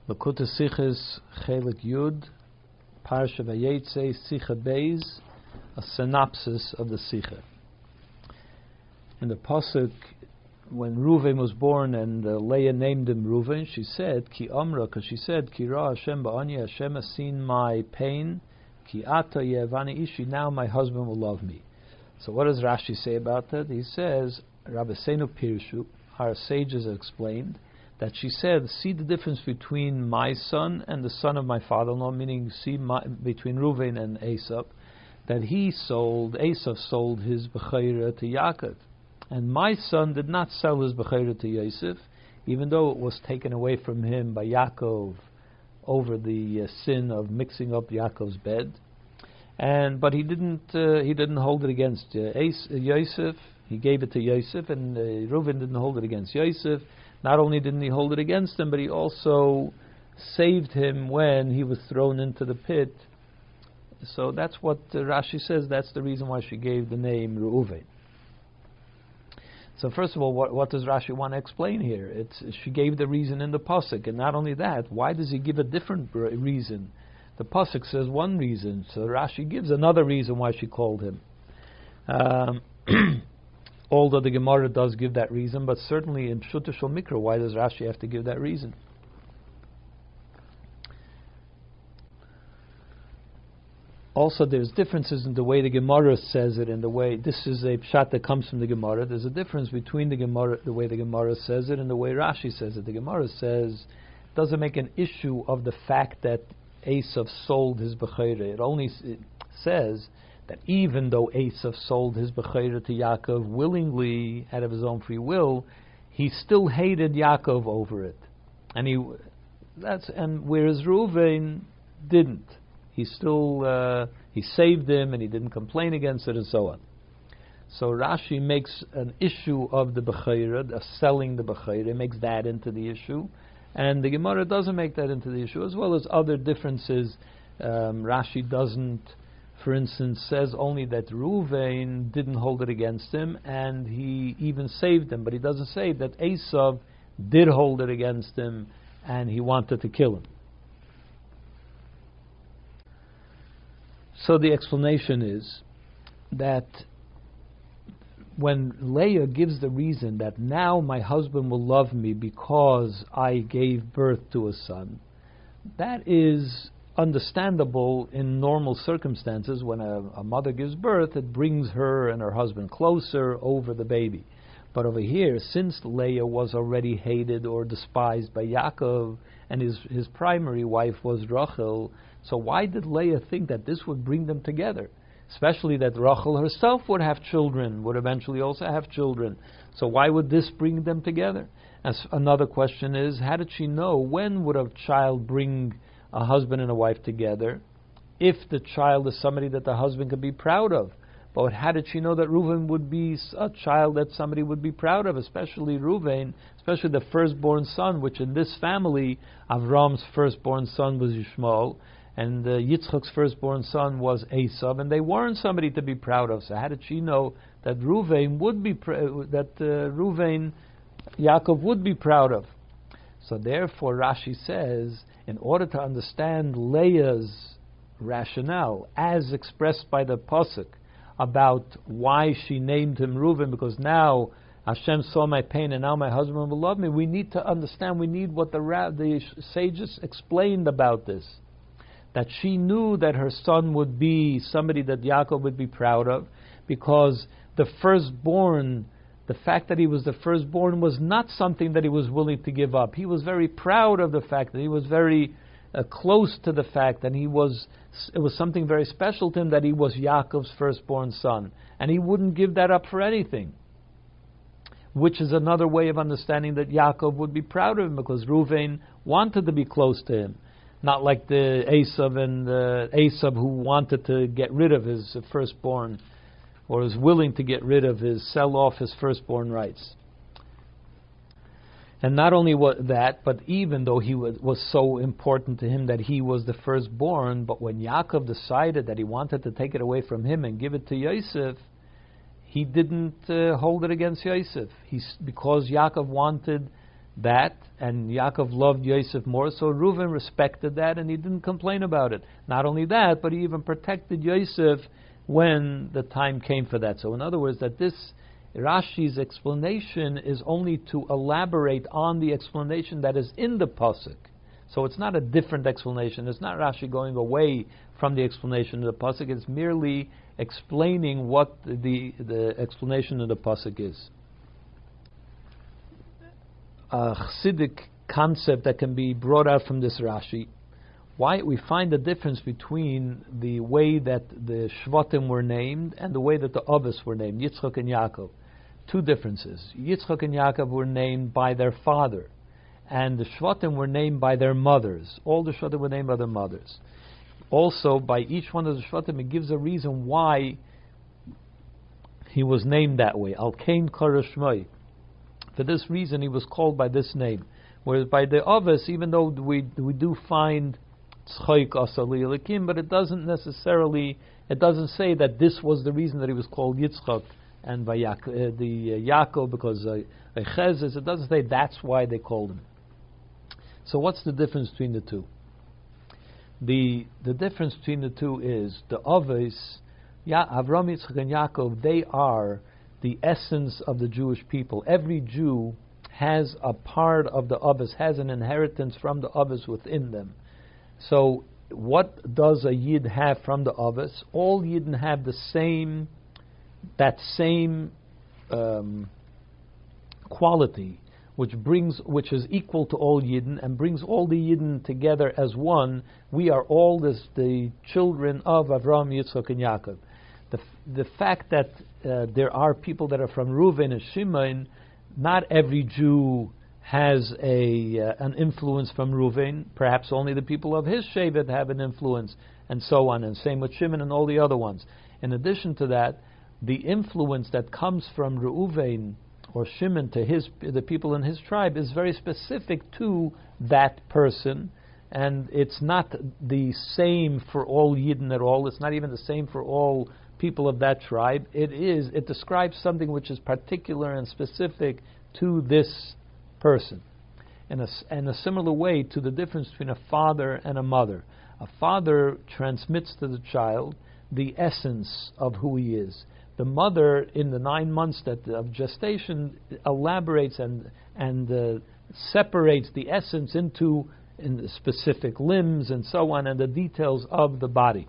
Lakuta Sichos Chelik Yud, Parsha Vayetze, Sicha Beis, a synopsis of the Sicha. In the pasuk, when Reuven was born and Leah named him Reuven, she said, Ki Amra, because she said, Ki Ra Hashem Ba'ani, Hashem has seen my pain, Ki Ata Yevani Ishi, now my husband will love me. So what does Rashi say about that? He says, Rabbeinu Pirshu, our sages explained, that she said, see the difference between my son and the son of my father-in-law, meaning between Reuven and Esav, that Esav sold his Bechira to Yaakov. And my son did not sell his Bechira to Yosef, even though it was taken away from him by Yaakov over the sin of mixing up Yaakov's bed. But he didn't hold it against Yosef. He gave it to Yosef, and Reuven didn't hold it against Yosef. Not only didn't he hold it against him, but he also saved him when he was thrown into the pit. So that's what Rashi says. That's the reason why she gave the name Reuven. So first of all, what does Rashi want to explain here? She gave the reason in the pasuk, and not only that, why does he give a different reason? The pasuk says one reason, so Rashi gives another reason why she called him. Although the Gemara does give that reason, but certainly in Pshuta Shel Mikra, why does Rashi have to give that reason? Also, there's differences in the way the Gemara says it, and the way this is a pshat that comes from the Gemara. There's a difference between the Gemara, the way the Gemara says it, and the way Rashi says it. The Gemara says doesn't make an issue of the fact that Esav sold his Bechira. It says that even though Esav sold his Bechira to Yaakov willingly, out of his own free will, he still hated Yaakov over it, and whereas Reuven didn't. He still he saved him, and he didn't complain against it, and so on. So Rashi makes an issue of the Bechira, of selling the Bechira, makes that into the issue, and the Gemara doesn't make that into the issue, as well as other differences. Rashi doesn't, for instance, says only that Reuven didn't hold it against him, and he even saved him, but he doesn't say that Esav did hold it against him, and he wanted to kill him. So the explanation is that when Leah gives the reason that now my husband will love me because I gave birth to a son, that is understandable in normal circumstances. When a mother gives birth, it brings her and her husband closer over the baby. But over here, since Leah was already hated or despised by Yaakov, and his primary wife was Rachel, so why did Leah think that this would bring them together? Especially that Rachel herself would have children, would eventually also have children. So why would this bring them together? As another question is, how did she know when would a child bring a husband and a wife together if the child is somebody that the husband could be proud of? But how did she know that Reuven would be a child that somebody would be proud of, especially Reuven, especially the firstborn son, which in this family, Avram's firstborn son was Yishmael, and Yitzchak's firstborn son was Esav, and they weren't somebody to be proud of. So how did she know that Reuven would be Yaakov would be proud of? So therefore, Rashi says, in order to understand Leah's rationale, as expressed by the pasuk, about why she named him Reuven, because now Hashem saw my pain and now my husband will love me, we need to understand, we need what the sages explained about this. That she knew that her son would be somebody that Yaakov would be proud of, because the firstborn, the fact that he was the firstborn was not something that he was willing to give up. He was very proud of the fact that he was very close to the fact that it was something very special to him that he was Yaakov's firstborn son, and he wouldn't give that up for anything. Which is another way of understanding that Yaakov would be proud of him, because Reuven wanted to be close to him, not like the Esav who wanted to get rid of his firstborn, or is willing to get rid of sell off his firstborn rights. And not only that, but even though he was so important to him that he was the firstborn, but when Yaakov decided that he wanted to take it away from him and give it to Yosef, he didn't hold it against Yosef. Because Yaakov wanted that, and Yaakov loved Yosef more, so Reuven respected that and he didn't complain about it. Not only that, but he even protected Yosef when the time came for that. So in other words, that this Rashi's explanation is only to elaborate on the explanation that is in the pasuk. So it's not a different explanation. It's not Rashi going away from the explanation of the pasuk. It's merely explaining what the explanation of the pasuk is. A Chassidic concept that can be brought out from this Rashi. Why we find the difference between the way that the Shvatim were named and the way that the Avos were named, Yitzchak and Yaakov. Two differences. Yitzchak and Yaakov were named by their father, and the Shvatim were named by their mothers. All the Shvatim were named by their mothers. Also, by each one of the Shvatim, it gives a reason why he was named that way. Al Kain Kara Shmoi. For this reason, he was called by this name. Whereas by the Avos, even though we do find Tzchoik Asali Elikim, but it doesn't say that this was the reason that he was called Yitzchak and by Yaakov because Chezes. It doesn't say that's why they called him. So what's the difference between the two? The difference between the two is the Avos, Avram, Yitzchak, and Yaakov. They are the essence of the Jewish people. Every Jew has a part of the Avos, has an inheritance from the Avos within them. So what does a Yid have from the Avos? All Yidden have that same quality, which is equal to all Yidden and brings all the Yidden together as one. We are all the children of Avraham, Yitzchak, and Yaakov. The fact that there are people that are from Reuven and Shimon, not every Jew has an influence from Reuven. Perhaps only the people of his Shevet have an influence, and so on, and same with Shimon and all the other ones. In addition to that, the influence that comes from Reuven or Shimon to the people in his tribe is very specific to that person, and it's not the same for all Yidden at all. It's not even the same for all people of that tribe. It describes something which is particular and specific to this person. In a similar way to the difference between a father and a mother. A father transmits to the child the essence of who he is. The mother, in the 9 months of gestation, elaborates and separates the essence into specific limbs and so on, and the details of the body.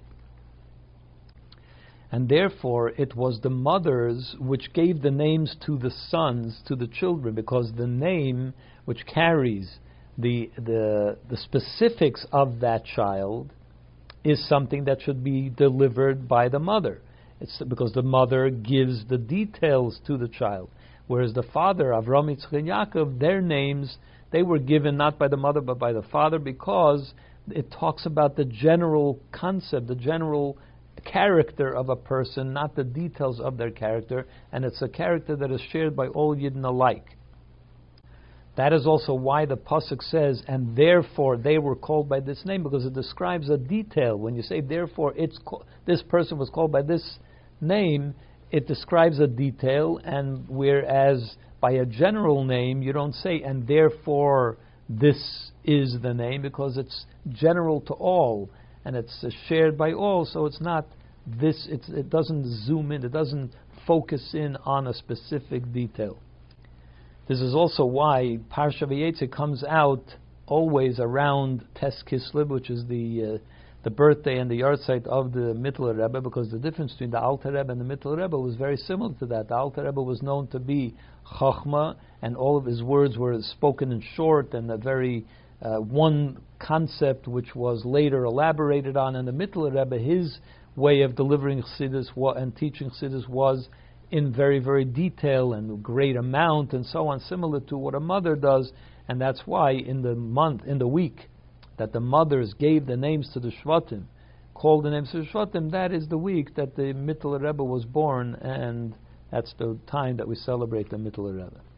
And therefore, it was the mothers which gave the names to the sons, to the children, because the name which carries the specifics of that child is something that should be delivered by the mother. It's because the mother gives the details to the child. Whereas the father, Avraham, Yitzchak, and Yaakov, their names, they were given not by the mother but by the father, because it talks about the general concept, the general character of a person, not the details of their character, and it's a character that is shared by all Yidden alike. That is also why the pasuk says, and therefore they were called by this name, because it describes a detail. When you say therefore this person was called by this name, it describes a detail, and whereas by a general name you don't say and therefore this is the name, because it's general to all and it's shared by all, so it's not this. It doesn't zoom in. It doesn't focus in on a specific detail. This is also why Parsha Vayetze comes out always around Tes Kislev, which is the birthday and the yahrzeit of the Mittler Rebbe, because the difference between the Alter Rebbe and the Mittler Rebbe was very similar to that. The Alter Rebbe was known to be Chachma, and all of his words were spoken in short and a very one concept which was later elaborated on. And the Mittler Rebbe, his way of delivering Chassidus and teaching Chassidus was in very, very detail and great amount and so on, similar to what a mother does. And that's why in the week that the mothers gave the names to the Shvatim, called the names to the Shvatim, that is the week that the Mittler Rebbe was born, and that's the time that we celebrate the Mittler Rebbe.